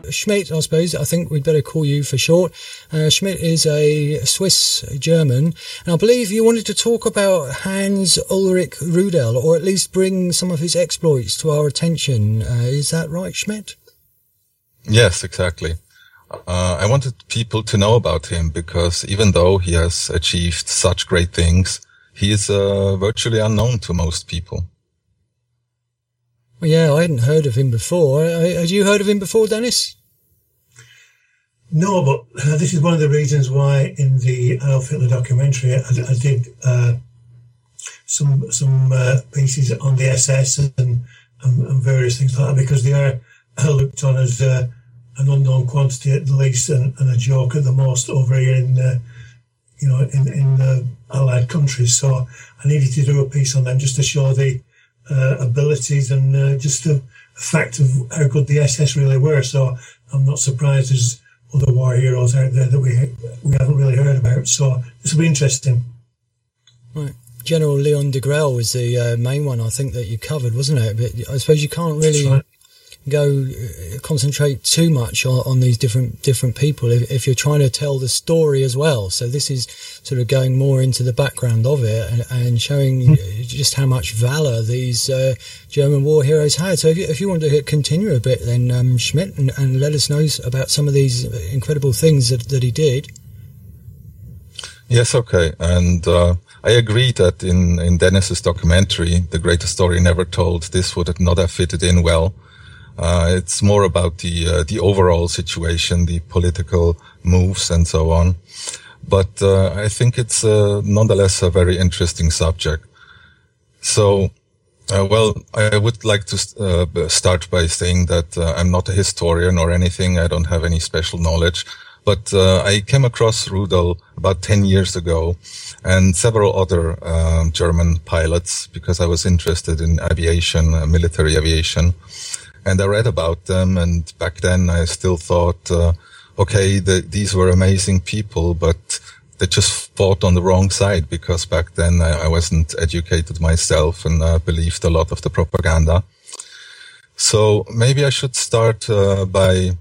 Schmidt, I suppose, I think we'd better call you for short. Schmidt is a Swiss German, and I believe you wanted to talk about Hans Ulrich Rudel, or at least bring some of his exploits to our attention. Is that right, Schmidt? Yes, exactly. I wanted people to know about him because even though he has achieved such great things, he is virtually unknown to most people. Well, yeah, I hadn't heard of him before. Had you heard of him before, Dennis? No, but this is one of the reasons why in the Adolf Hitler documentary I did some pieces on the SS and various things like that, because they are looked on as an unknown quantity at the least and a joke at the most over here in the Allied countries. So I needed to do a piece on them just to show the abilities and just the fact of how good the SS really were. So I'm not surprised there's other war heroes out there that we haven't really heard about. So this will be interesting. Right. General Leon de Grelle was the main one, I think, that you covered, wasn't it? But I suppose you can't really concentrate too much on these different people if you're trying to tell the story as well. So this is sort of going more into the background of it and showing just how much valor these German war heroes had. So if you want to continue a bit, then Schmidt, and let us know about some of these incredible things that he did. Yes, okay. And I agree that in Dennis's documentary, The Greatest Story Never Told, this would not have fitted in well. It's more about the overall situation, the political moves and so on. But I think it's nonetheless a very interesting subject. So, I would like to start by saying that I'm not a historian or anything. I don't have any special knowledge. But I came across Rudel about 10 years ago and several other German pilots because I was interested in aviation, military aviation. And I read about them, and back then I still thought, these were amazing people, but they just fought on the wrong side, because back then I wasn't educated myself and believed a lot of the propaganda. So maybe I should start by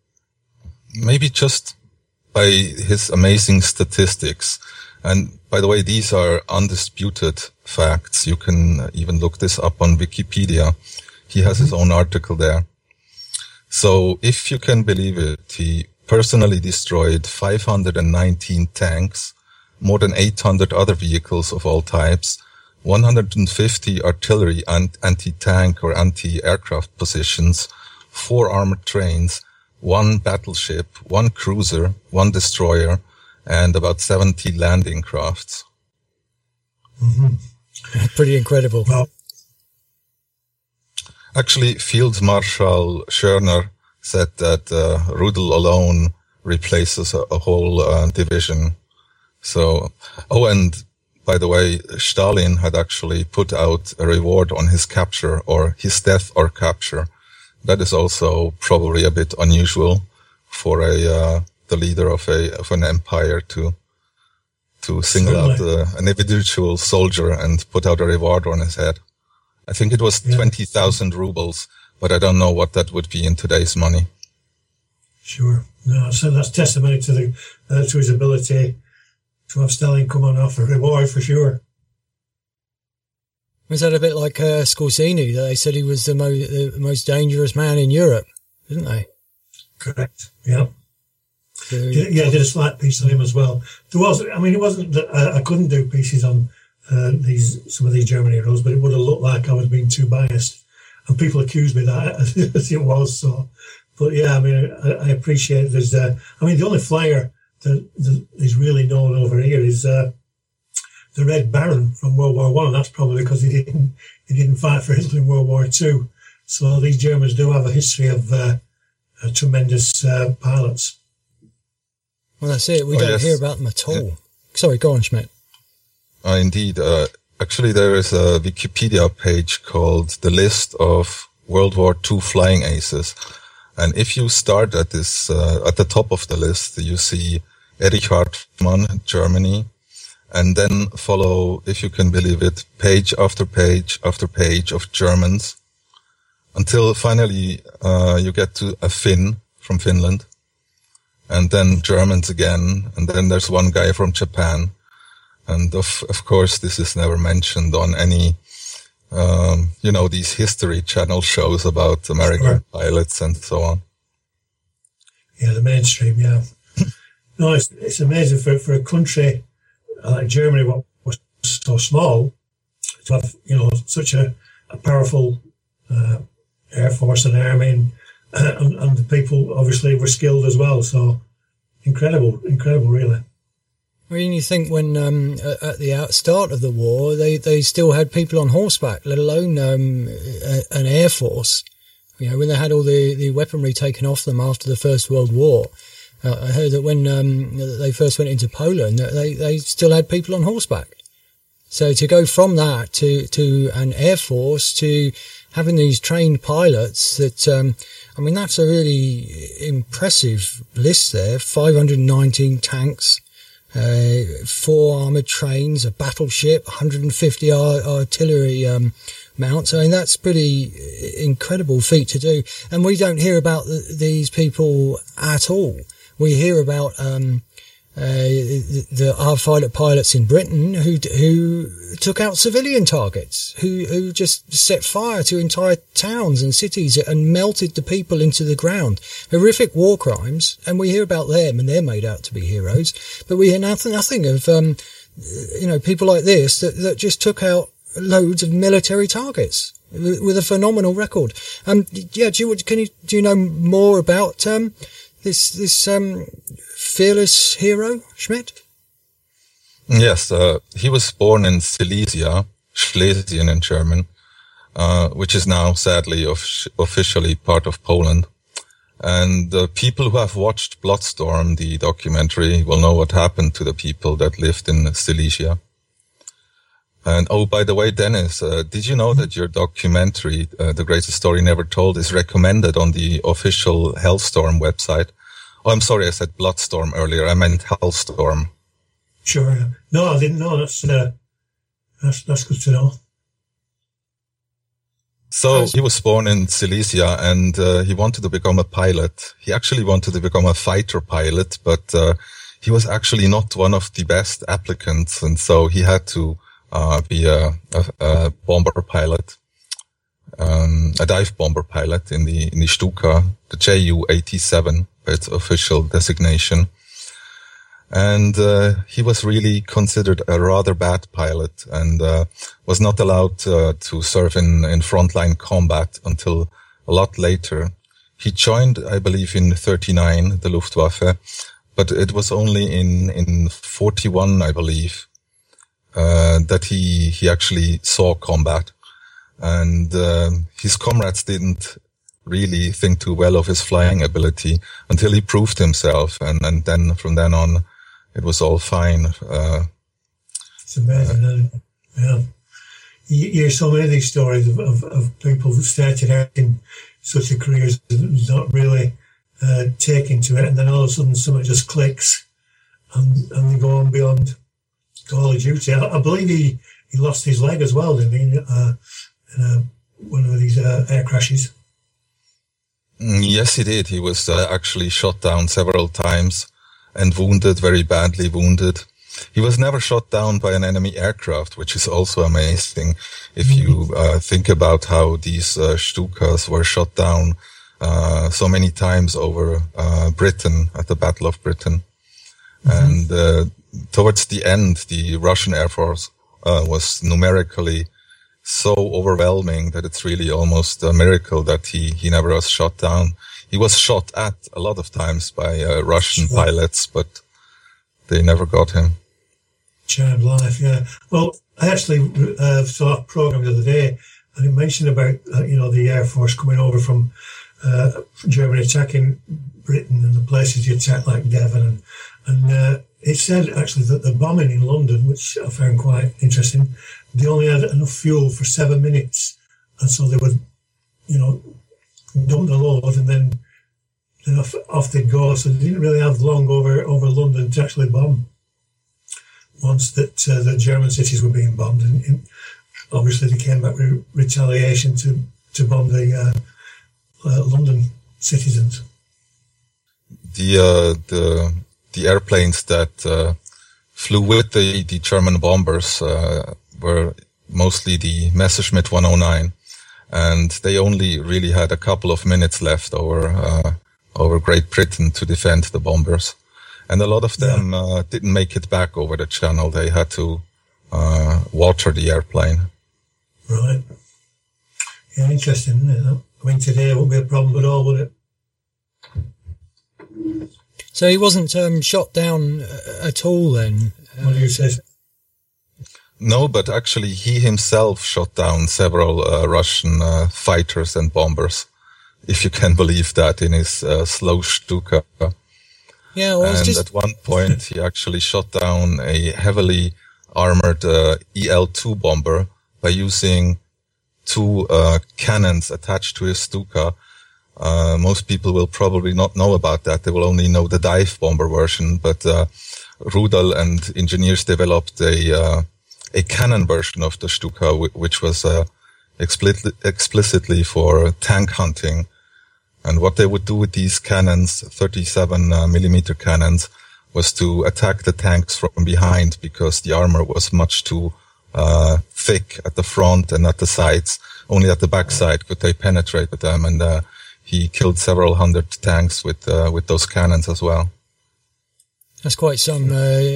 his amazing statistics. And by the way, these are undisputed facts. You can even look this up on Wikipedia. He has his own article there. So if you can believe it, he personally destroyed 519 tanks, more than 800 other vehicles of all types, 150 artillery and anti-tank or anti-aircraft positions, 4 armored trains, 1 battleship, 1 cruiser, 1 destroyer, and about 70 landing crafts. Mm-hmm. Pretty incredible. Well, actually, Field Marshal Schörner said that Rudel alone replaces a whole division. So, and by the way, Stalin had actually put out a reward on his capture, or his death or capture. That is also probably a bit unusual for the leader of an empire to single out an individual soldier and put out a reward on his head. I think it was 20,000 rubles, but I don't know what that would be in today's money. Sure. No, so that's testimony to his ability to have Stalin come on off a reward for sure. Was that a bit like Scorsese? They said he was the most dangerous man in Europe, didn't they? Correct. Yeah. I did a slight piece on him as well. It wasn't that I couldn't do pieces on some of these German heroes, but it would have looked like I was being too biased, and people accused me that as it was. So, but yeah, I appreciate there's. The only flyer that is really known over here is the Red Baron from World War I, and that's probably because he didn't fight for Hitler in World War II. So these Germans do have a history of tremendous pilots. Well, that's it. We don't hear about them at all. Yeah. Sorry, go on, Schmidt. Indeed. Actually, there is a Wikipedia page called The List of World War II Flying Aces. And if you start at this, at the top of the list, you see Erich Hartmann, Germany, and then follow, if you can believe it, page after page after page of Germans, until finally you get to a Finn from Finland, and then Germans again, and then there's one guy from Japan. And of course, this is never mentioned on any, these History Channel shows about American pilots and so on. Yeah, the mainstream, yeah. No, it's amazing for a country like Germany, what was so small, to have, such a powerful air force and army, and the people obviously were skilled as well. So incredible, really. I mean, you think when at the start of the war, they still had people on horseback, let alone an air force. When they had all the weaponry taken off them after the First World War, I heard that when they first went into Poland, they still had people on horseback. So to go from that to an air force to having these trained pilots, that's a really impressive list there. 519 tanks. 4 armoured trains, a battleship, 150 artillery mounts. I mean, that's pretty incredible feat to do. And we don't hear about these people at all. We hear about our fighter pilots in Britain who took out civilian targets, who just set fire to entire towns and cities and melted the people into the ground. Horrific war crimes, and we hear about them, and they're made out to be heroes. But we hear nothing of people like this that just took out loads of military targets with a phenomenal record. Do you know more about this fearless hero, Schmidt? Yes, he was born in Silesia, Schlesien in German, which is now sadly officially part of Poland. And people who have watched Bloodstorm, the documentary, will know what happened to the people that lived in Silesia. And by the way, Dennis, did you know that your documentary, The Greatest Story Never Told, is recommended on the official Hellstorm website? Oh, I'm sorry, I said Bloodstorm earlier. I meant Hellstorm. Sure. No, I didn't know. That's good to know. So he was born in Silesia, and he wanted to become a pilot. He actually wanted to become a fighter pilot, but he was actually not one of the best applicants, and so he had to be a bomber pilot, a dive bomber pilot in the Stuka, the Ju-87, its official designation. And he was really considered a rather bad pilot, and was not allowed to serve in frontline combat until a lot later. He joined, I believe, in 1939, the Luftwaffe, but it was only in 1941, I believe, that he actually saw combat. And his comrades didn't really think too well of his flying ability until he proved himself, and then from then on it was all fine. It's amazing, yeah. You hear so many of these stories of people who started out in such a career as not really taking to it, and then all of a sudden something just clicks, and they go on beyond Call of Duty. I believe he lost his leg as well, didn't he, in one of these air crashes? Yes, he did. He was actually shot down several times and wounded, very badly wounded. He was never shot down by an enemy aircraft, which is also amazing if you think about how these Stukas were shot down so many times over Britain at the Battle of Britain. And towards the end, the Russian Air Force was numerically so overwhelming that it's really almost a miracle that he never was shot down. He was shot at a lot of times by Russian pilots, but they never got him. Charmed life, yeah. Well, I actually saw a program the other day, and it mentioned about the Air Force coming over from Germany, attacking Britain and the places you attacked, like Devon, and it said actually that the bombing in London, which I found quite interesting, they only had enough fuel for 7 minutes, and so they would, dump the load and then off they'd go. So they didn't really have long over London to actually bomb. Once that the German cities were being bombed, and obviously they came back with retaliation to bomb the London citizens. the airplanes that flew with the German bombers were mostly the Messerschmitt 109, and they only really had a couple of minutes left over Great Britain to defend the bombers. And a lot of them didn't make it back over the channel. They had to water the airplane. Right. Yeah, interesting, isn't it? I mean, today it won't be a problem at all, would it? So he wasn't shot down at all then? What do you say? No, but actually he himself shot down several Russian fighters and bombers, if you can believe that, in his slow Stuka. Yeah, well, and at one point he actually shot down a heavily armored EL-2 bomber by using two cannons attached to his Stuka. Most people will probably not know about that. They will only know the dive bomber version, but Rudel and engineers developed a cannon version of the Stuka, which was explicitly for tank hunting. And what they would do with these cannons, 37 millimeter cannons, was to attack the tanks from behind, because the armor was much too thick at the front and at the sides. Only at the backside could they penetrate with them, and he killed several hundred tanks with those cannons as well. That's quite some.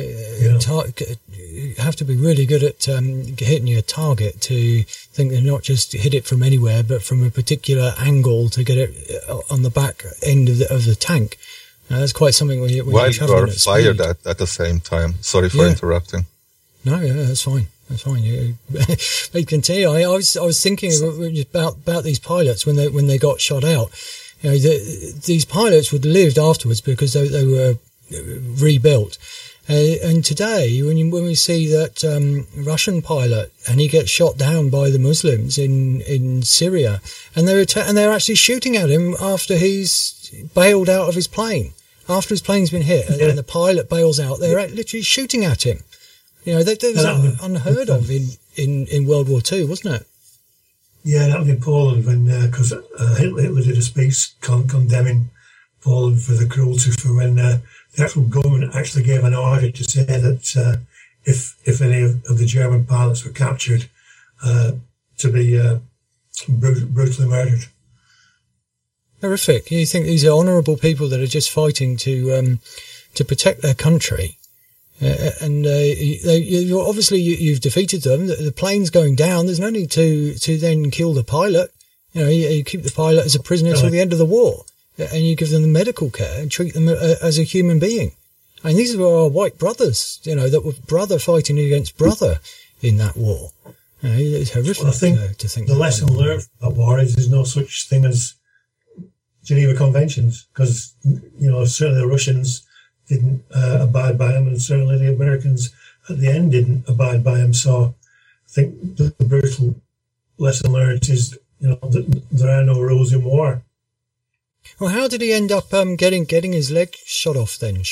You have to be really good at hitting your target to think they're not just hit it from anywhere, but from a particular angle to get it on the back end of the tank. That's quite something when you're traveling at speed. While you are fired at the same time. Sorry for interrupting. No, that's fine. That's fine. You continue. I was thinking about these pilots when they got shot out. You know, these pilots would have lived afterwards because they were rebuilt. And today, when we see that Russian pilot and he gets shot down by the Muslims in Syria, and they're actually shooting at him after he's bailed out of his plane, after his plane's been hit, and the pilot bails out, they're literally shooting at him. You know, that was unheard of in World War II, wasn't it? Yeah, that was in Poland when because Hitler did a speech condemning Poland for the cruelty, for when the actual government actually gave an order to say that if any of the German pilots were captured, to be brutally murdered. Horrific. You think these are honourable people that are just fighting to protect their country, and obviously you've defeated them. The plane's going down. There's no need to then kill the pilot. You know, you keep the pilot as a prisoner till the end of the war, and you give them the medical care and treat them as a human being. I mean, these were our white brothers, you know, that were brother fighting against brother in that war. You know, it's horrific. Well, I think to think the lesson learned from that war is there's no such thing as Geneva Conventions, because, you know, certainly the Russians didn't abide by them, and certainly the Americans at the end didn't abide by them. So I think the brutal lesson learned is, you know, that there are no rules in war. Well, how did he end up getting his leg shot off then?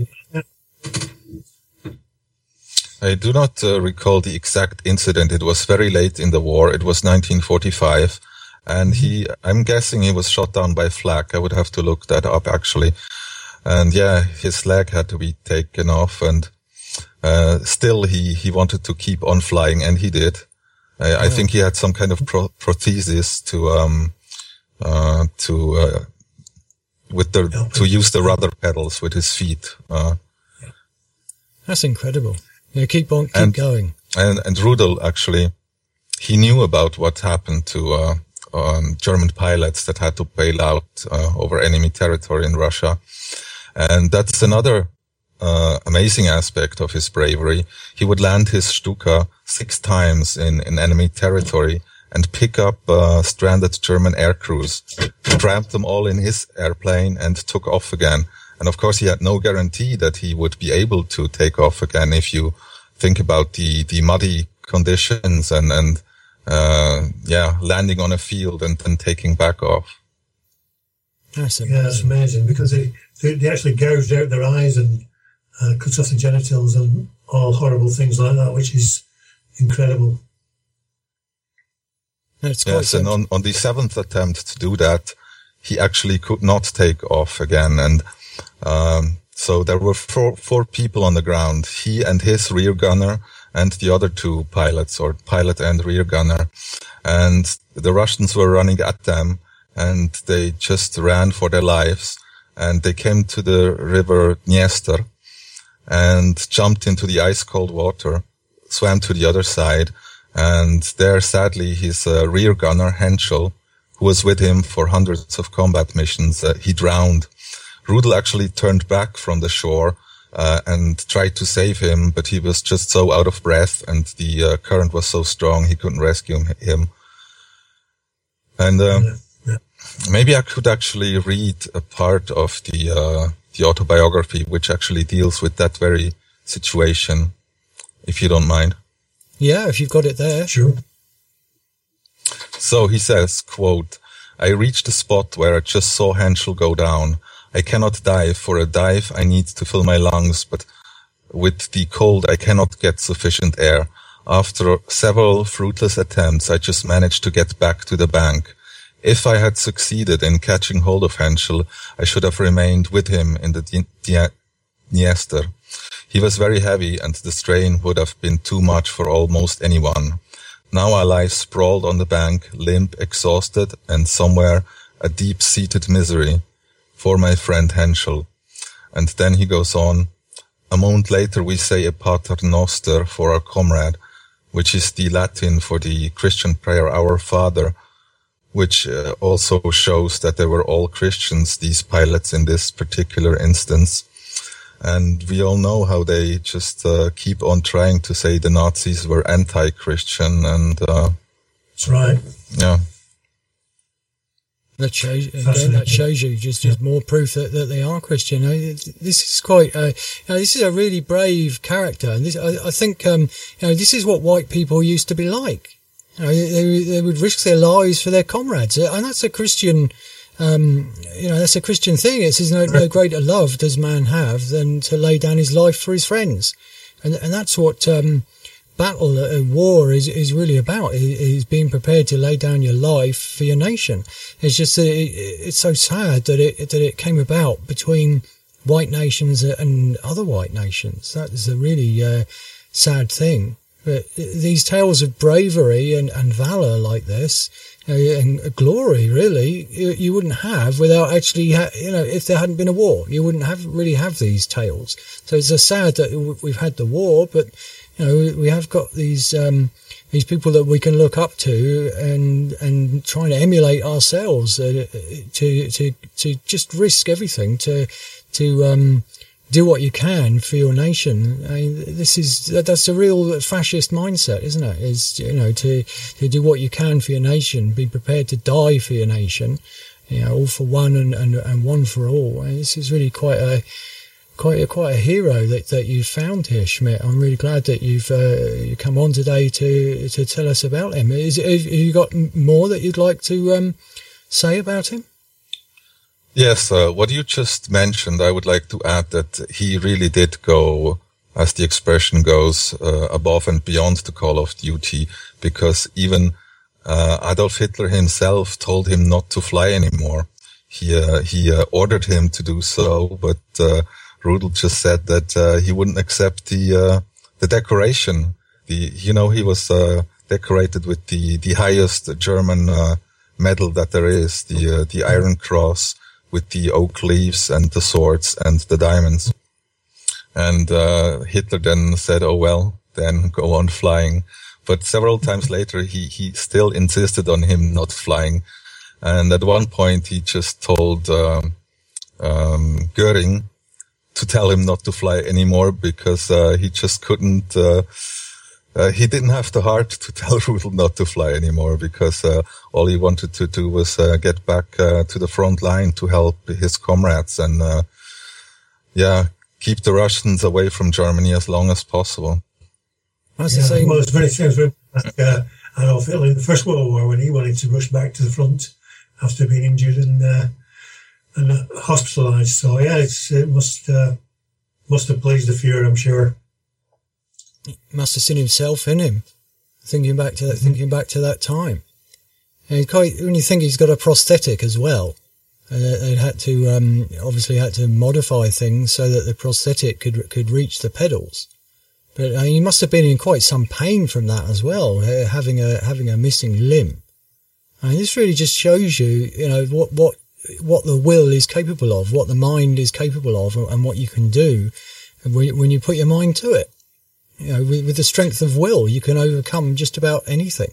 I do not recall the exact incident. It was very late in the war. It was 1945. And I'm guessing he was shot down by flak. I would have to look that up, actually. And yeah, his leg had to be taken off, and still he wanted to keep on flying, and he did. I think he had some kind of prosthesis to use the rudder pedals with his feet. That's incredible. Yeah, keep going. And Rudel, actually, he knew about what happened to German pilots that had to bail out over enemy territory in Russia. And that's another amazing aspect of his bravery. He would land his Stuka 6 times in enemy territory and pick up stranded German air crews, crammed them all in his airplane, and took off again. And of course, he had no guarantee that he would be able to take off again if you think about the muddy conditions and landing on a field and then taking back off. That's amazing. Yeah, that's amazing, because they actually gouged out their eyes and cut off the genitals and all horrible things like that, which is incredible. Yes, and on the 7th attempt to do that, he actually could not take off again. And So there were four people on the ground, he and his rear gunner and the other two pilots, or pilot and rear gunner. And the Russians were running at them, and they just ran for their lives. And they came to the river Dniester and jumped into the ice cold water, swam to the other side. And there, sadly, his rear gunner, Henschel, who was with him for hundreds of combat missions, he drowned. Rudel actually turned back from the shore and tried to save him, but he was just so out of breath, and the current was so strong he couldn't rescue him. And maybe I could actually read a part of the autobiography, which actually deals with that very situation, if you don't mind. Yeah, if you've got it there. Sure. So he says, quote, "I reached a spot where I just saw Henschel go down. I cannot dive. For a dive, I need to fill my lungs, but with the cold, I cannot get sufficient air. After several fruitless attempts, I just managed to get back to the bank. If I had succeeded in catching hold of Henschel, I should have remained with him in the Dniester. He was very heavy, and the strain would have been too much for almost anyone. Now I lie sprawled on the bank, limp, exhausted, and somewhere a deep-seated misery for my friend Henschel." And then he goes on, "A moment later we say a Pater Noster for our comrade, which is the Latin for the Christian prayer, Our Father, which also shows that they were all Christians, these pilots in this particular instance. And we all know how they just keep on trying to say the Nazis were anti-Christian, and that's right. Yeah. That shows you just more proof that they are Christian. This is quite, this is a really brave character, and this, I think, this is what white people used to be like. They would risk their lives for their comrades, and that's a Christian. That's a Christian thing. It says no greater love does man have than to lay down his life for his friends, and that's what battle war is really about. Is being prepared to lay down your life for your nation. It's just that it's so sad that it came about between white nations and other white nations. That is a really sad thing. But these tales of bravery and valor like this, and glory, really, you wouldn't have without actually, if there hadn't been a war, you wouldn't really have these tales. So it's sad that we've had the war, but we have got these people that we can look up to and trying to emulate ourselves to just risk everything to do what you can for your nation. I mean, that's a real fascist mindset, isn't it? Is to do what you can for your nation, be prepared to die for your nation, all for one and one for all. And this is really quite a hero that you've found here, Schmidt. I'm really glad that you've you come on today to tell us about him. Have you got more that you'd like to say about him? Yes, what you just mentioned, I would like to add that he really did go, as the expression goes, above and beyond the call of duty, because even Adolf Hitler himself told him not to fly anymore. He ordered him to do so, but Rudel just said that he wouldn't accept the decoration. He was decorated with the highest German medal that there is, the Iron Cross, with the oak leaves and the swords and the diamonds. And Hitler then said, "Oh well, then go on flying." But several times later, he still insisted on him not flying. And at one point, he just told Goering to tell him not to fly anymore, because he just couldn't. He didn't have the heart to tell Rudel not to fly anymore, because all he wanted to do was get back to the front line to help his comrades and keep the Russians away from Germany as long as possible. That's the same. Well, it's very similar like Adolf Hitler in the First World War, when he wanted to rush back to the front after being injured and hospitalised. So it must have pleased the Fuhrer, I'm sure. He must have seen himself in him, thinking back to that time. And when you think he's got a prosthetic as well, They had to obviously had to modify things so that the prosthetic could reach the pedals. But he must have been in quite some pain from that as well, having a missing limb. And this really just shows you, what the will is capable of, what the mind is capable of, and what you can do when you put your mind to it. With the strength of will, you can overcome just about anything.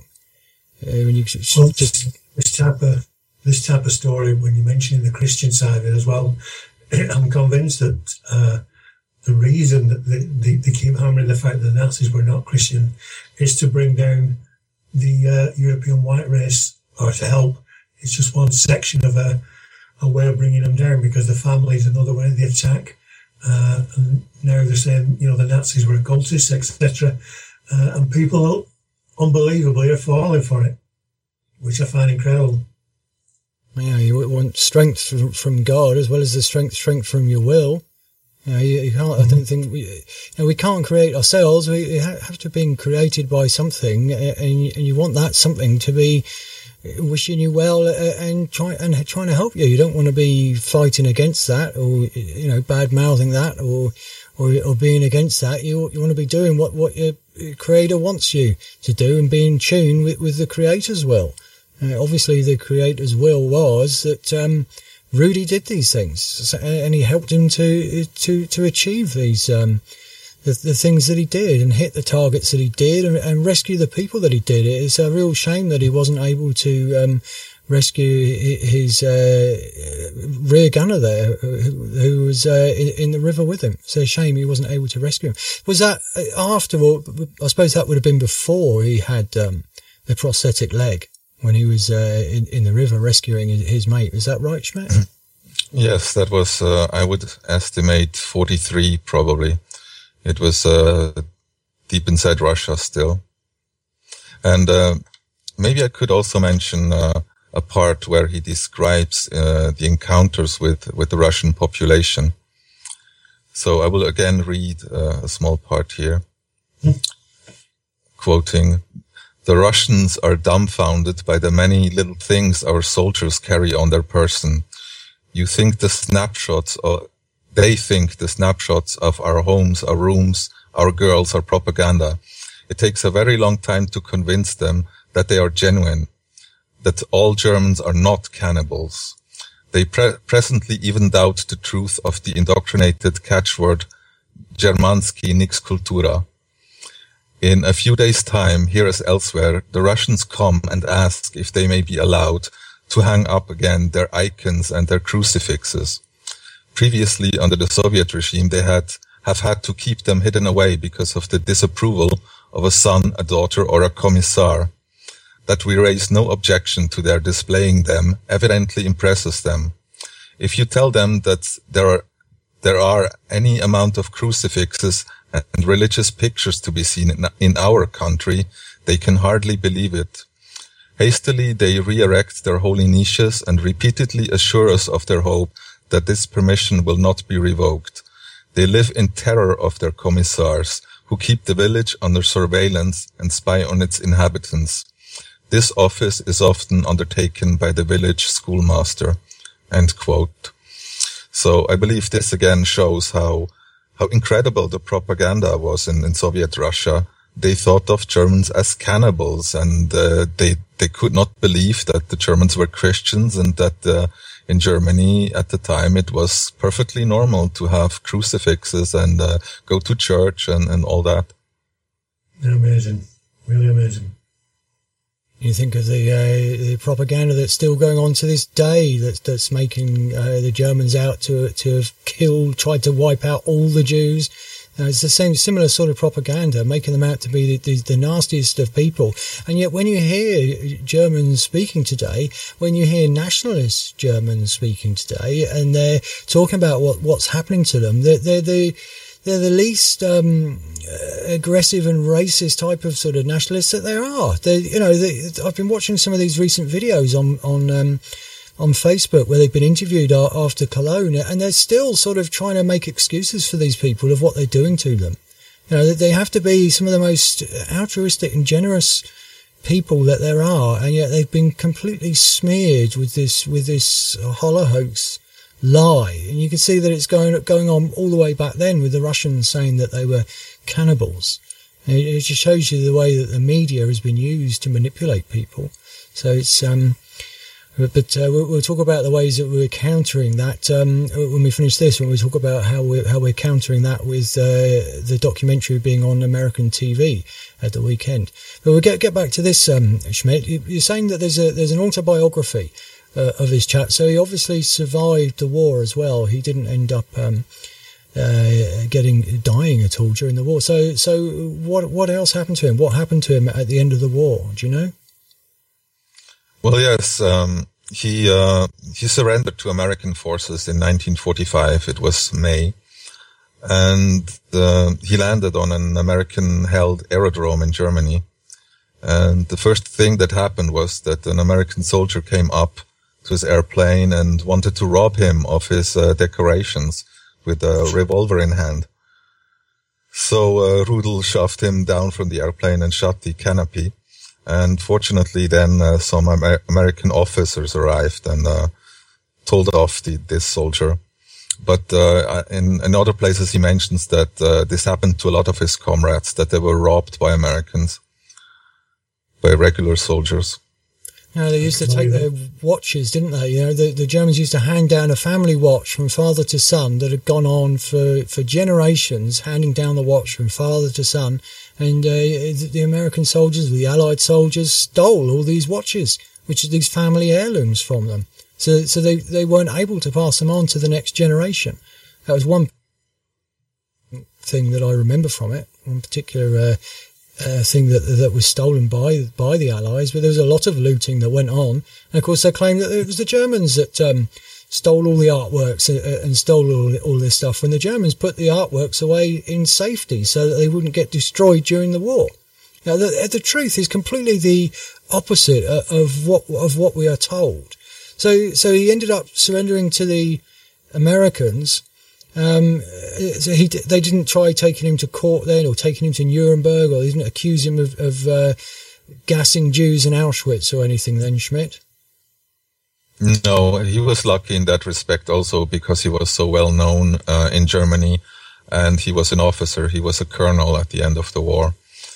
This type of story, when you're mentioning the Christian side of it as well, I'm convinced that the reason that they keep hammering the fact that the Nazis were not Christian is to bring down the European white race, or to help. It's just one section of a way of bringing them down, because the family is another way of the attack. And now they're saying, the Nazis were occultists, etc. And people, unbelievably, are falling for it, which I find incredible. Yeah, you want strength from God as well as the strength from your will. You can't. I don't think we can't create ourselves. We have to be created by something, and you want that something to be wishing you well and trying to help you. You don't want to be fighting against that, or bad mouthing that, or being against that. You want to be doing what your Creator wants you to do, and be in tune with the Creator's will. Obviously, the Creator's will was that Rudy did these things, and he helped him to achieve these the things that he did, and hit the targets that he did, and rescue the people that he did. It's a real shame that he wasn't able to rescue his rear gunner there, who was in the river with him. It's a shame he wasn't able to rescue him. Was that after, or I suppose that would have been before he had the prosthetic leg, when he was in the river rescuing his mate? Is that right, Schmidt? Yes, that was, I would estimate 43 probably. It was deep inside Russia still. And maybe I could also mention a part where he describes the encounters with the Russian population. So I will again read a small part here. Quoting, "The Russians are dumbfounded by the many little things our soldiers carry on their person. They think the snapshots of our homes, our rooms, our girls are propaganda. It takes a very long time to convince them that they are genuine, that all Germans are not cannibals. They presently even doubt the truth of the indoctrinated catchword Germansky nix kultura. In a few days' time, here as elsewhere, the Russians come and ask if they may be allowed to hang up again their icons and their crucifixes. Previously, under the Soviet regime, they have had to keep them hidden away because of the disapproval of a son, a daughter, or a commissar. That we raise no objection to their displaying them evidently impresses them. If you tell them that there are any amount of crucifixes and religious pictures to be seen in our country, they can hardly believe it. Hastily they re-erect their holy niches and repeatedly assure us of their hope that this permission will not be revoked. They live in terror of their commissars, who keep the village under surveillance and spy on its inhabitants. This office is often undertaken by the village schoolmaster." End quote. So I believe this again shows how incredible the propaganda was in Soviet Russia. They thought of Germans as cannibals, and they could not believe that the Germans were Christians, and that in Germany at the time it was perfectly normal to have crucifixes and go to church and all that. Amazing. Really amazing. You think of the propaganda that's still going on to this day, that's making the Germans out to have tried to wipe out all the Jews. It's the similar sort of propaganda, making them out to be the nastiest of people. And yet when you hear Germans speaking today, when you hear nationalist Germans speaking today, and they're talking about what's happening to them, they're the least aggressive and racist type of sort of nationalists that there are. I've been watching some of these recent videos on Facebook where they've been interviewed after Cologne, and they're still sort of trying to make excuses for these people of what they're doing to them. They have to be some of the most altruistic and generous people that there are, and yet they've been completely smeared with this Holocaust lie. And you can see that it's going on all the way back then, with the Russians saying that they were cannibals. And it just shows you the way that the media has been used to manipulate people. So it's but we'll talk about the ways that we're countering that when we finish this. When we talk about how we're countering that with the documentary being on American TV at the weekend. But we'll get back to this, Schmidt. You're saying that there's an autobiography of this chap. So he obviously survived the war as well. He didn't end up dying at all during the war. So what else happened to him? What happened to him at the end of the war? Do you know? Well, yes, he surrendered to American forces in 1945. It was May, and he landed on an American-held aerodrome in Germany. And the first thing that happened was that an American soldier came up to his airplane and wanted to rob him of his decorations with a revolver in hand. So Rudel shoved him down from the airplane and shot the canopy. And fortunately, then some American officers arrived and told off this soldier. But in other places, he mentions that this happened to a lot of his comrades, that they were robbed by Americans, by regular soldiers. Yeah, they used to take their watches, didn't they? You know, the Germans used to hand down a family watch from father to son that had gone on for generations, handing down the watch from father to son. And the American soldiers, the Allied soldiers, stole all these watches, which are these family heirlooms from them. So they weren't able to pass them on to the next generation. That was one thing that I remember from it, one particular thing that was stolen by the Allies. But there was a lot of looting that went on. And of course, they claimed that it was the Germans that stole all the artworks and stole all this stuff, when the Germans put the artworks away in safety so that they wouldn't get destroyed during the war. Now, the truth is completely the opposite of what we are told. So he ended up surrendering to the Americans. So they didn't try taking him to court then, or taking him to Nuremberg, or they didn't accuse him of gassing Jews in Auschwitz or anything then, Schmidt? No, he was lucky in that respect also, because he was so well known in Germany, and he was an officer. He was a colonel at the end of the war.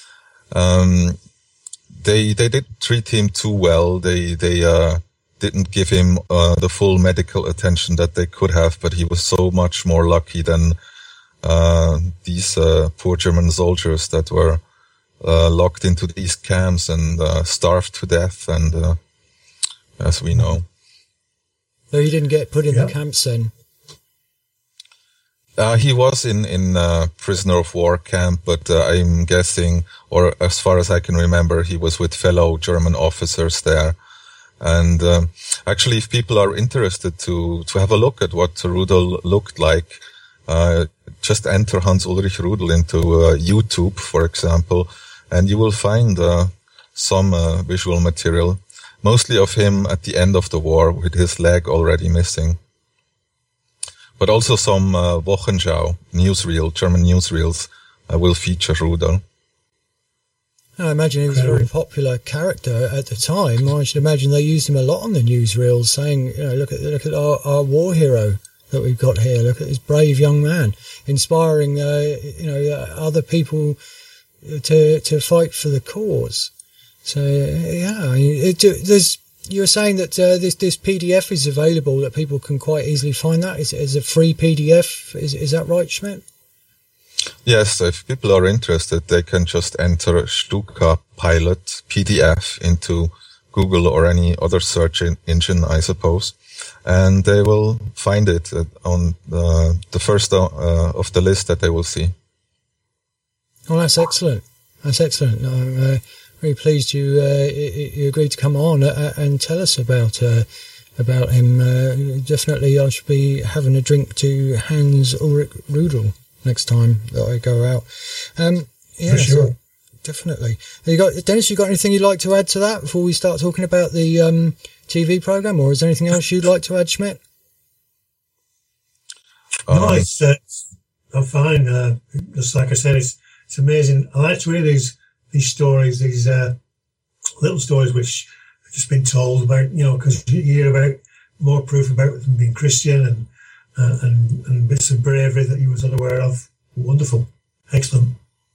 They didn't treat him too well. They didn't give him the full medical attention that they could have, but he was so much more lucky than these poor German soldiers that were locked into these camps and starved to death, and as we know. So he didn't get put in the camps then? He was in prisoner of war camp, but I'm guessing, or as far as I can remember, he was with fellow German officers there. And actually, if people are interested to have a look at what Rudel looked like, just enter Hans-Ulrich Rudel into YouTube, for example, and you will find some visual material, mostly of him at the end of the war with his leg already missing. But also some Wochenschau newsreel, German newsreels, will feature Rudel. I imagine he was a very popular character at the time. I should imagine they used him a lot on the newsreels, saying, you know, look at our war hero that we've got here. Look at this brave young man, inspiring other people to fight for the cause. So you're saying that this PDF is available, that people can quite easily find that. Is a free PDF? Is that right, Schmidt? Yes, if people are interested, they can just enter Stuka Pilot PDF into Google or any other search engine, I suppose, and they will find it on the first of the list that they will see. Well, that's excellent. That's excellent. I'm very pleased you agreed to come on and tell us about him. Definitely, I should be having a drink to Hans-Ulrich Rudel next time that I go out. For sure. So definitely. Dennis, you got anything you'd like to add to that before we start talking about the TV program, or is there anything else you'd like to add, Schmidt? No, I'm fine. Just like I said, it's amazing. I like to read these stories, these little stories which have just been told about, because you hear about more proof about them being Christian and bits of bravery that he was unaware of. Wonderful. Excellent.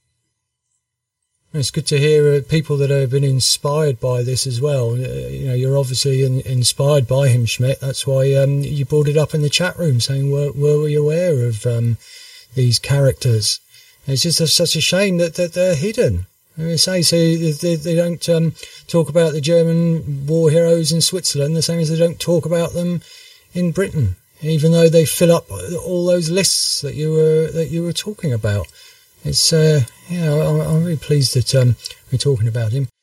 It's good to hear people that have been inspired by this as well. You're obviously inspired by him, Schmidt. That's why you brought it up in the chat room, saying, were you aware of these characters? And it's just such a shame that they're hidden. So they don't talk about the German war heroes in Switzerland the same as they don't talk about them in Britain, even though they fill up all those lists that you were talking about. It's I'm really pleased that we're talking about him.